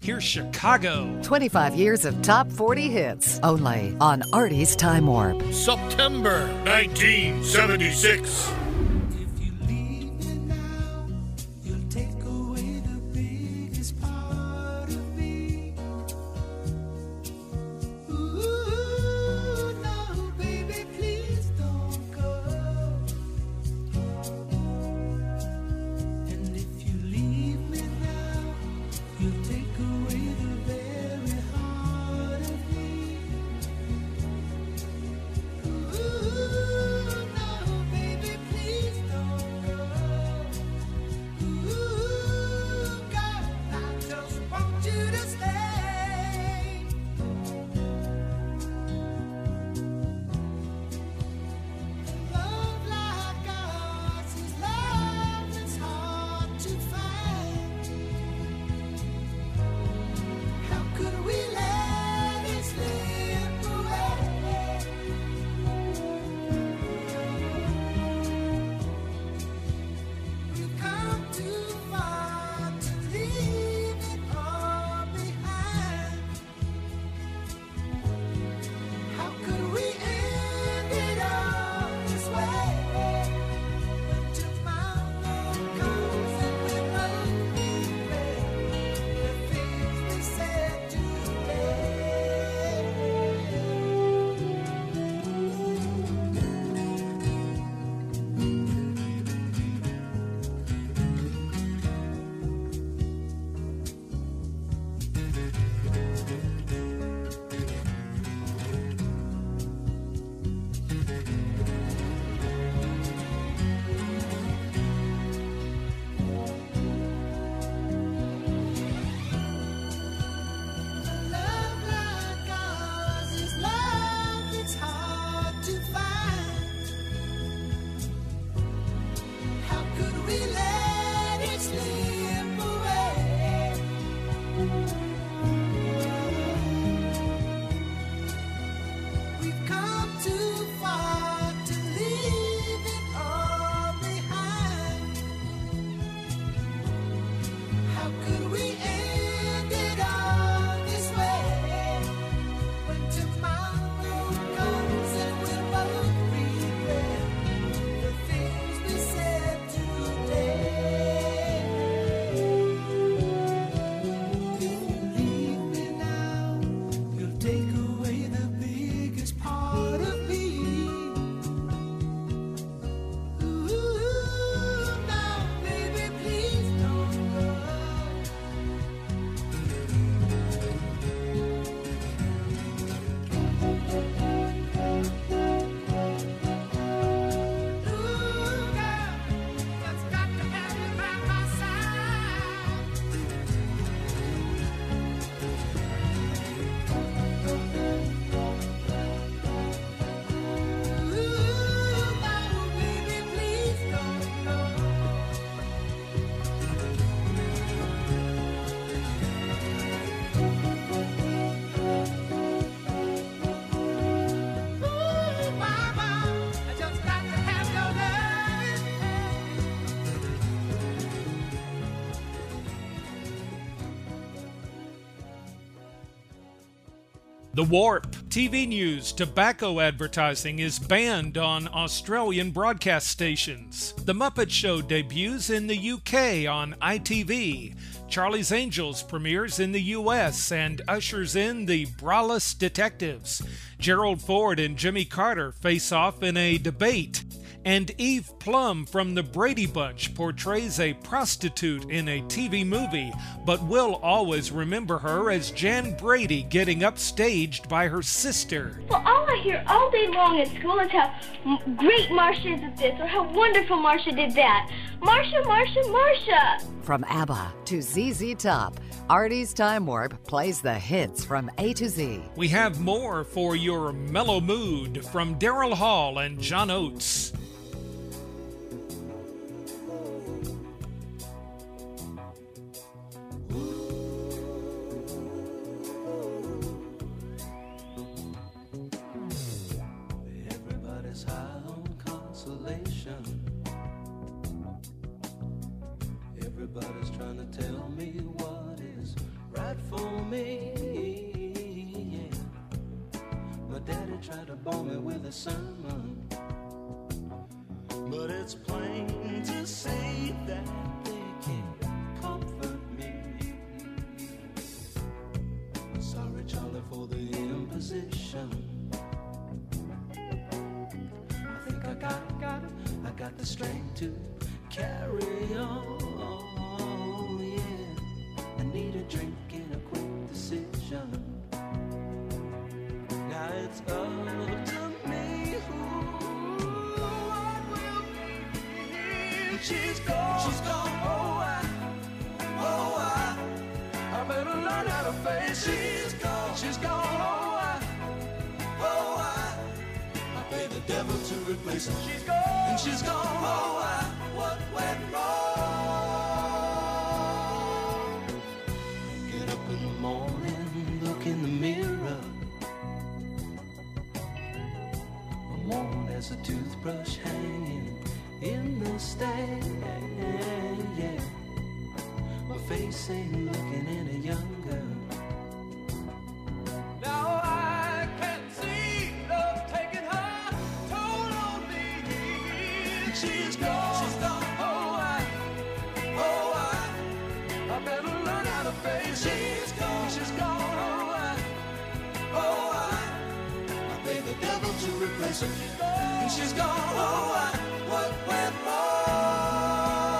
Here's Chicago. 25 years of top 40 hits, only on Artie's Time Warp. September 1976. The Warp. TV news tobacco advertising is banned on Australian broadcast stations. The Muppet Show debuts in the UK on ITV. Charlie's Angels premieres in the US and ushers in the Braless Detectives. Gerald Ford and Jimmy Carter face off in a debate. And Eve Plum from the Brady Bunch portrays a prostitute in a TV movie, but we'll always remember her as Jan Brady getting upstaged by her sister. Well, all I hear all day long at school is how great Marcia did this or how wonderful Marcia did that. Marcia, Marcia, Marcia! From ABBA to ZZ Top, Artie's Time Warp plays the hits from A to Z. We have more for your mellow mood from Daryl Hall and John Oates. Everybody's high on consolation. Everybody's trying to tell me what is right for me. Yeah. My daddy tried to bore me with a sermon, but it's plain to see that they can't comfort me. Sorry, Charlie, for the imposition. I think I got the strength to carry on. Yeah, I need a drink and a quick decision. Now it's up to me who I will be. She's gone. She's gone. I better learn how to face it. She's gone. She's gone. I pay the devil to replace her. She's gone. And she's gone. What went wrong? Get up in the morning, look in the mirror. I'm worn as a toothbrush hanging in the stand. Yeah, my face ain't looking any younger. Now I can see love taking her toll on me. She's gone. She's gone. I better learn how to face it. She's gone. She's gone. I pay the devil to replace her. And she's gone. What went wrong?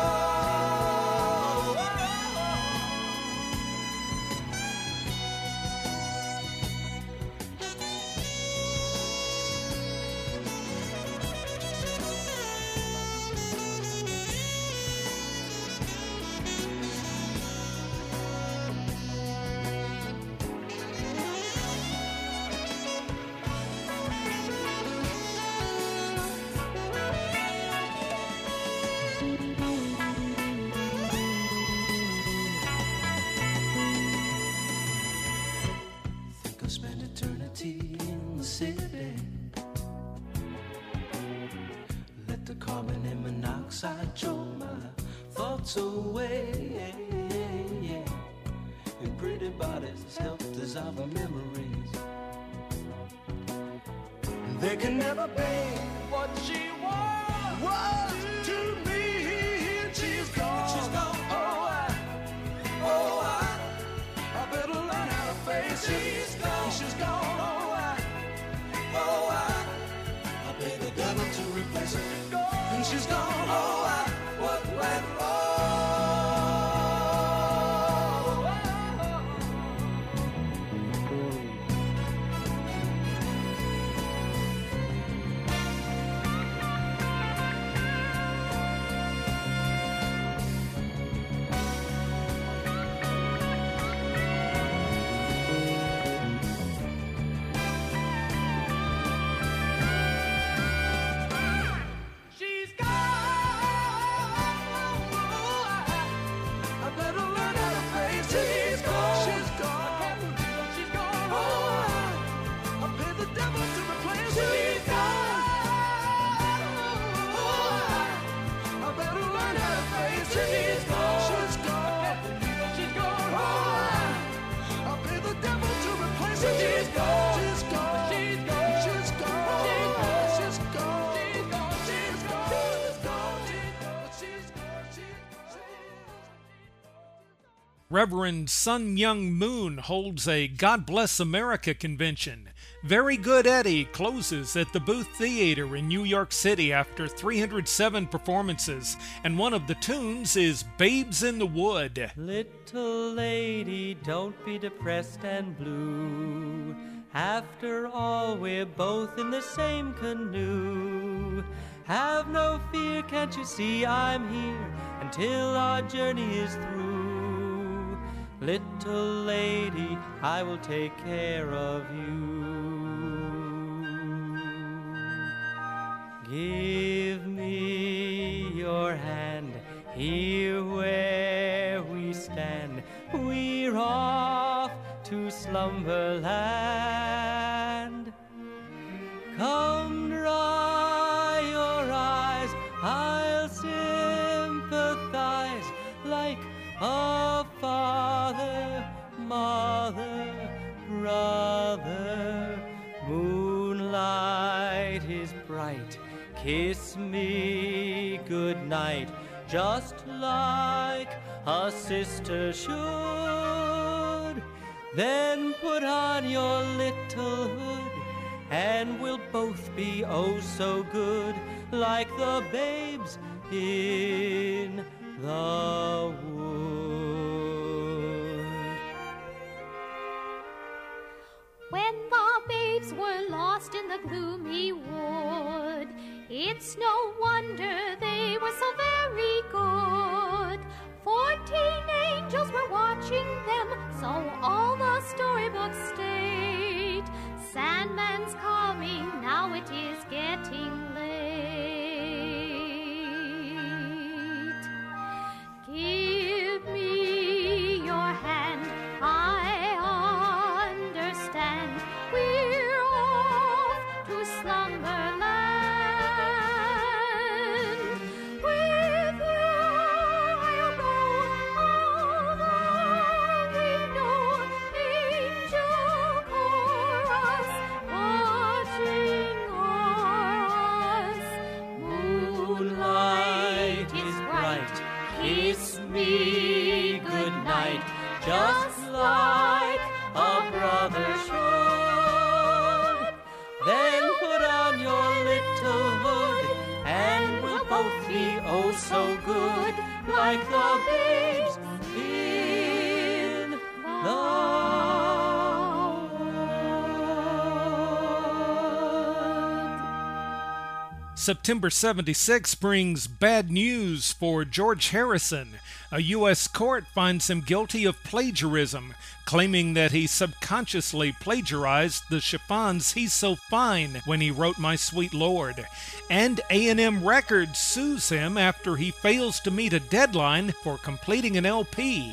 Think I'll spend eternity in the city. Let the carbon and monoxide choke my thoughts away. And pretty bodies help dissolve our memories. They can never be what she was to me. She's gone. She's gone. I better learn how to face it. She's gone. She's gone. I pay the devil to replace her. And she's gone. What went She's gone. I better learn how to face it. She's gone. She's gone. She's gone. I pay the devil to replace her. She's gone. I better learn how to face it. She's gone. She's gone. She's gone. I pay the devil to replace her. She's gone. She's gone. She's gone. She's gone. She's gone. She's gone. She's gone. She's gone. Reverend Sun Myung Moon holds a God Bless America convention. Very Good Eddie closes at the Booth Theater in New York City after 307 performances, and one of the tunes is Babes in the Wood. Little lady, don't be depressed and blue. After all, we're both in the same canoe. Have no fear, can't you see I'm here until our journey is through. Little lady, I will take care of you. Give me your hand, here where we stand. We're off to slumberland. Come dry your eyes, I'll sympathize like a father, mother. brother, moonlight is bright. Kiss me good night, just like a sister should. Then put on your little hood, and we'll both be oh so good, like the babes in the wood. When the babes were lost in the gloomy wood, it's no wonder they were so very good. 14 angels were watching them, so all the storybooks state. Sandman's coming, now it is getting late. Give me your hand, I understand. We're off to Slumberland. With you I'll go, although we know angel chorus watching o'er us. Moonlight is bright, kiss me good night, just like a brother should. Then put on your little hood, and we'll both be oh so good, like the babes in the wood. September 76 brings bad news for George Harrison. A U.S. court finds him guilty of plagiarism, claiming that he subconsciously plagiarized the Chiffons' He's So Fine when he wrote My Sweet Lord. And A&M Records sues him after he fails to meet a deadline for completing an LP.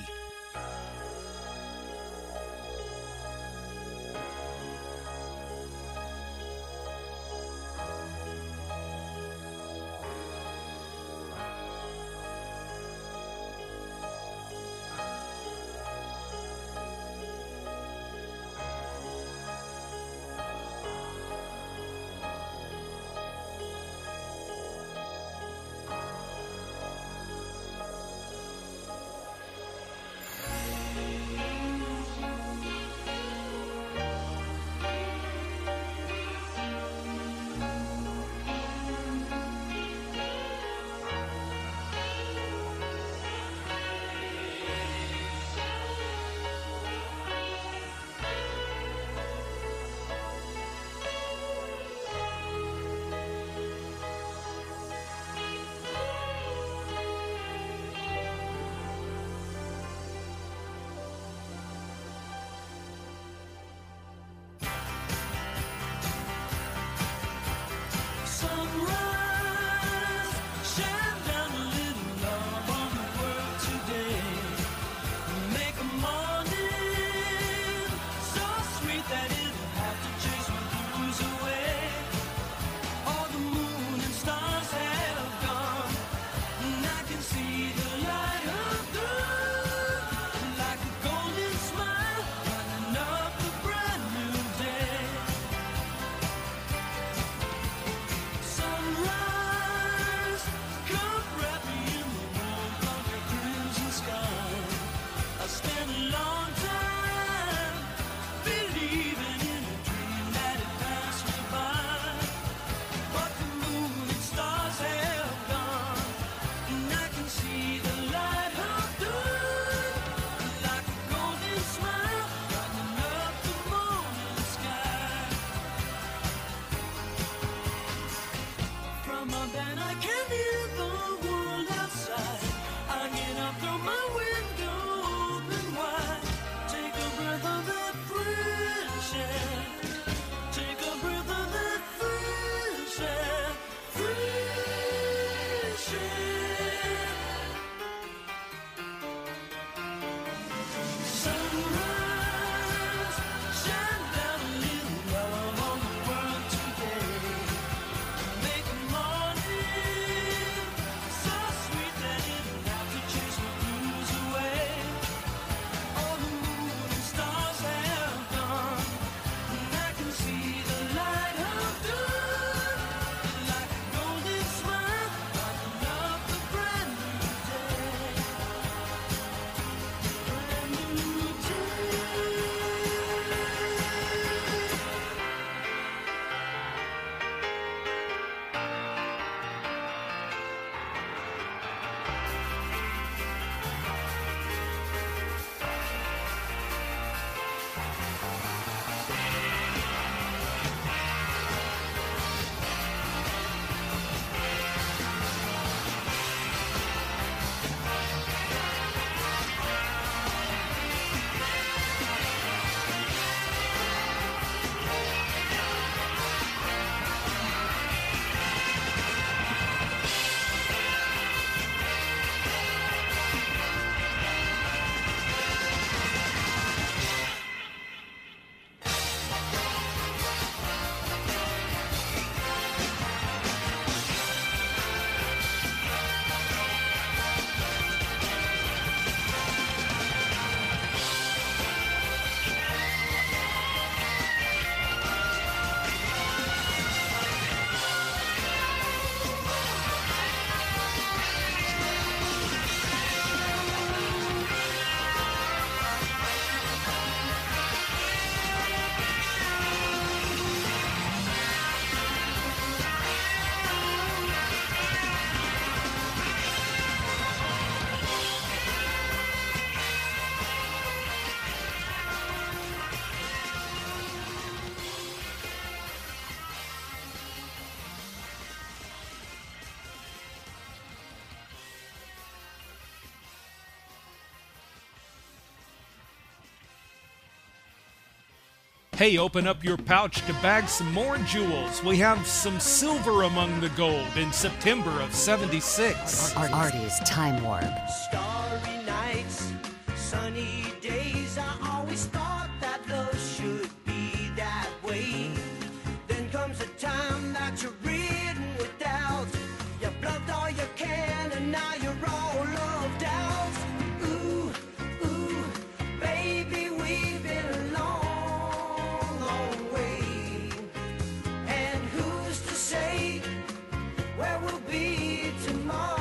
Hey, open up your pouch to bag some more jewels. We have some silver among the gold in September of '76. Artie's Time Warp. Starry nights, sunny days. I always thought that love should be that way. Then comes a time that you're ridden with doubt. You bluffed all you can, and now you're all loved out. Ooh, ooh, baby, we've been a long, long way. And who's to say where we'll be tomorrow?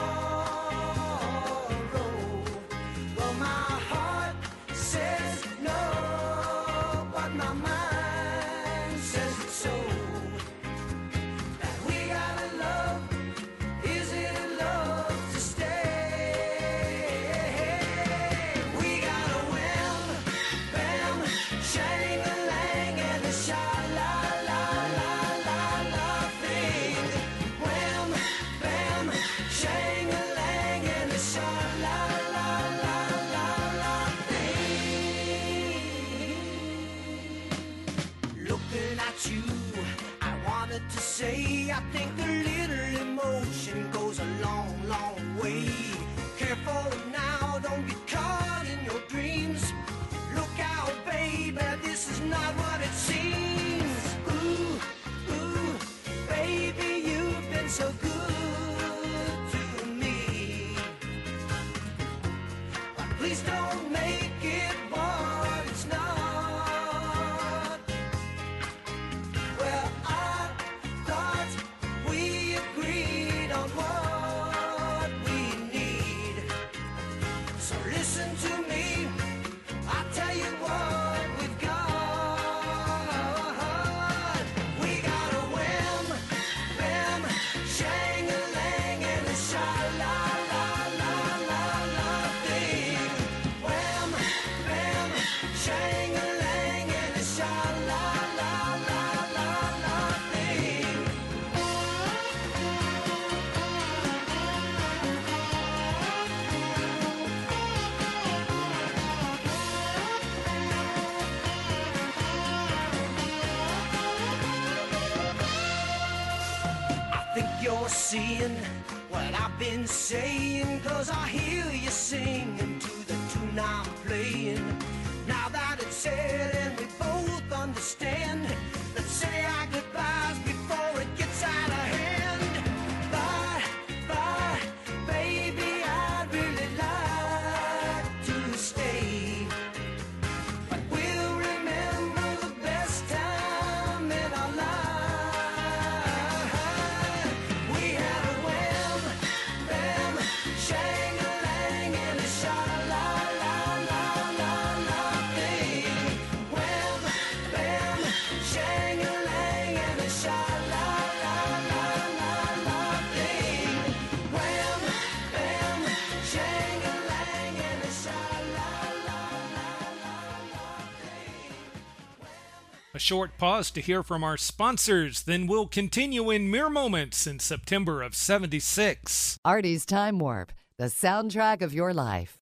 Well, my heart says no, but my mind says it's so. That we gotta love, is it love to stay? We got a wham, bam, shang-a-lang, and a sha-la-la-la-la-la thing. Wham, bam, shang-a-lang, and a sha-la-la-la-la-la thing. Looking at you, I wanted to say, I think a little emotion goes a long, long way. Careful now, don't get caught in your dreams. Look out, baby, this is not what it seems. Ooh, ooh, baby, you've been so good to me. But please don't make it what it's not. Well, I thought we agreed on what we need. So listen to me, I'll tell you what we've got. We got a wham, bam, shang-a-lang, and a sha-la-la-la-la-la thing. Wham, bam, shang-a-lang, and a sha-la-la-la-la-la thing. I think you're seeing what I've been saying, 'cause I hear you singing to the tune I'm playing. Now that it's said and we both understand, let's say our goodbyes before it gets out of hand. Bye, bye, baby, I'd really like to stay. But we'll remember the best time in our life. We had a wham, bam, shang-a-lang, and a sha-la-la-la-la-la thing. Wham, bam, shang-a-lang, and a sha-la-la-la-la-la thing. Wham, bam, shang-a-lang, and a sha-la-la-la-la thing. A short pause to hear from our sponsors, then we'll continue in mere moments in September of '76. Artie's Time Warp, the soundtrack of your life.